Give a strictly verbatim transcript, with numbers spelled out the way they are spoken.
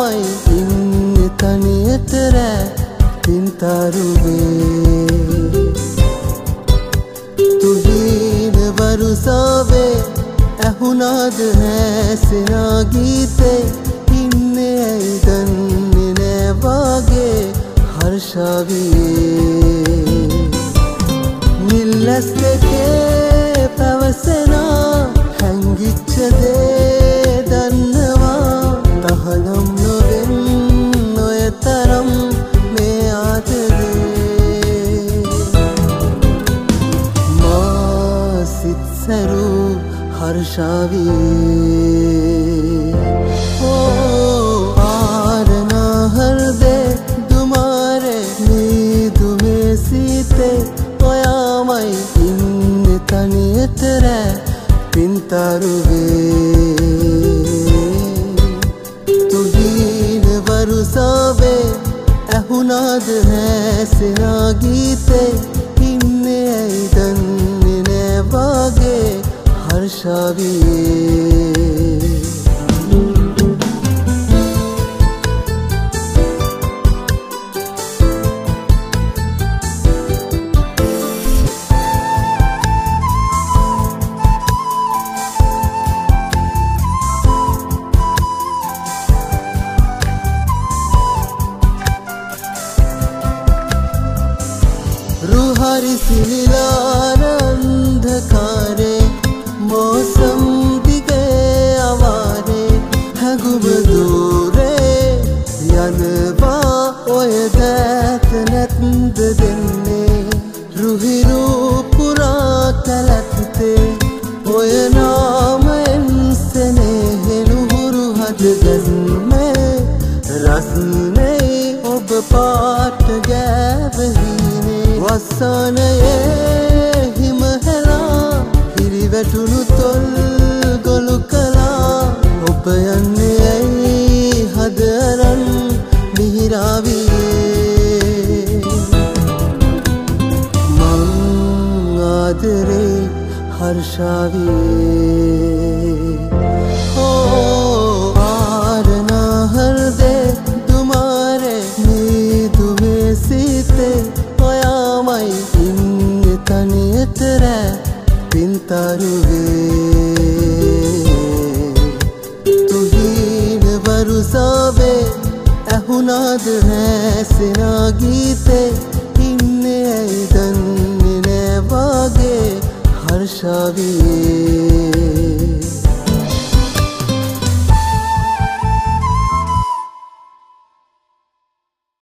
ඔයාමයි ඉන්නේ තනියට රෑ පින්තරුවේ තුහින වරුසාවේ ඇහුණාද හැසෙනා ගීතේ ඉන්නේ ඇයි දන්නේ නෑ වාගේ හර්ෂාවියේ නිල්ලස් දෙකේ පැවසෙනා හැංගිච්ච දේ දන්නවා තහනම් නොවෙන් ඔය තරම් මේ ආදරේ මා සිත් සැරූ हर्षाविये ओ आरना हृदय तुम्हारे नींद में सीते ඔයාමයි ඉන්නේ තනියට රෑ පින්තරුවේ තුහින වරුසාවේ ඇහුණාද හැසෙනා ගීතේ ඉන්නේ ඇයි දන්නේ නෑ වාගේ हर्षाविये रुहारी सिलिलार अंधकारे मौसम दिगे आवारे हगुम दूरे यनवा ओय दैत नत्द दिन्ने रुहिरू पुरा कलकते ओय नाम इंसने नुहुरु हद गज़मे रसने ob पाट गैबहीने वसनये हिमहला හිරිවැටුණු තොල් ගොළු කලා ඔබ යන්නේ ඇයි හද අරන් මිහිරාවියේ මං ආදරේ हर्षाविये ओ आरना हृदय तुम्हारे नींद में सीते ඔයාමයි ඉන්නේ තනියට රෑ පින්තරුවේ තුහින වරුසාවේ ඇහුණාද හැසෙනා ගීතේ ඉන්නේ ඇයි දන්නේ නෑ වාගේ හර්ෂාවියේ